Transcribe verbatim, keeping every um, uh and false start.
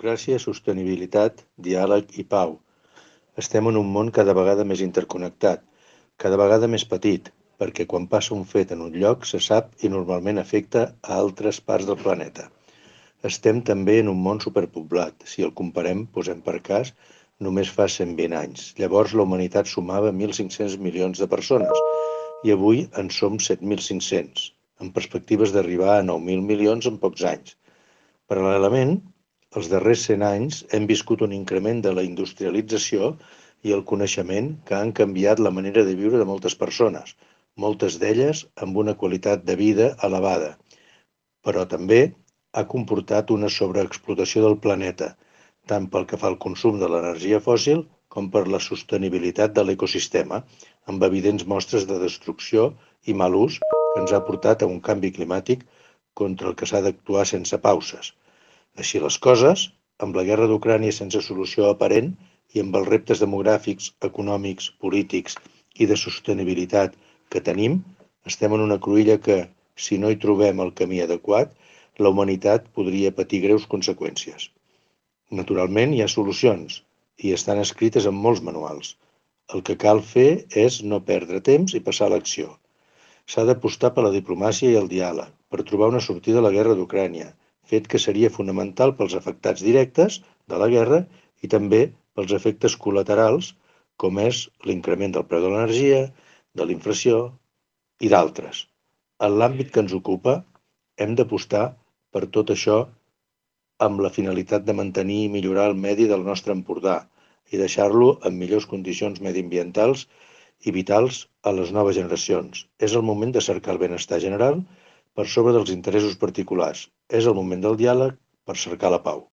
Democràcia, sostenibilitat, diàleg i pau. Estem en un món cada vegada més interconnectat, cada vegada més petit, perquè quan passa un fet en un lloc se sap i normalment afecta a altres parts del planeta. Estem també en un món superpoblat. Si el comparem, posem per cas, només fa cent vint anys. Llavors la humanitat sumava mil cinc-cents milions de persones i avui en som set mil cinc-cents, amb perspectives d'arribar a nou mil milions en pocs anys. Paral·lelament, els darrers cent anys hem viscut un increment de la industrialització i el coneixement que han canviat la manera de viure de moltes persones, moltes d'elles amb una qualitat de vida elevada, però també ha comportat una sobreexplotació del planeta, tant pel que fa al consum de l'energia fòssil com per la sostenibilitat de l'ecosistema, amb evidents mostres de destrucció i mal ús que ens ha portat a un canvi climàtic contra el que s'ha d'actuar sense pauses. Així les coses, amb la guerra d'Ucrània sense solució aparent i amb els reptes demogràfics, econòmics, polítics i de sostenibilitat que tenim, estem en una cruïlla que, si no hi trobem el camí adequat, la humanitat podria patir greus conseqüències. Naturalment, hi ha solucions i estan escrites en molts manuals. El que cal fer és no perdre temps i passar a l'acció. S'ha d'apostar per la diplomàcia i el diàleg, per trobar una sortida a la guerra d'Ucrània, fet que seria fonamental pels afectats directes de la guerra i també pels efectes col·laterals, com és l'increment del preu de l'energia, de la inflació i d'altres. En l'àmbit que ens ocupa, hem d'apostar per tot això amb la finalitat de mantenir i millorar el medi del nostre Empordà i deixar-lo en millors condicions mediambientals i vitals a les noves generacions. És el moment de cercar el benestar general per sobre dels interessos particulars. És el moment del diàleg per cercar la pau.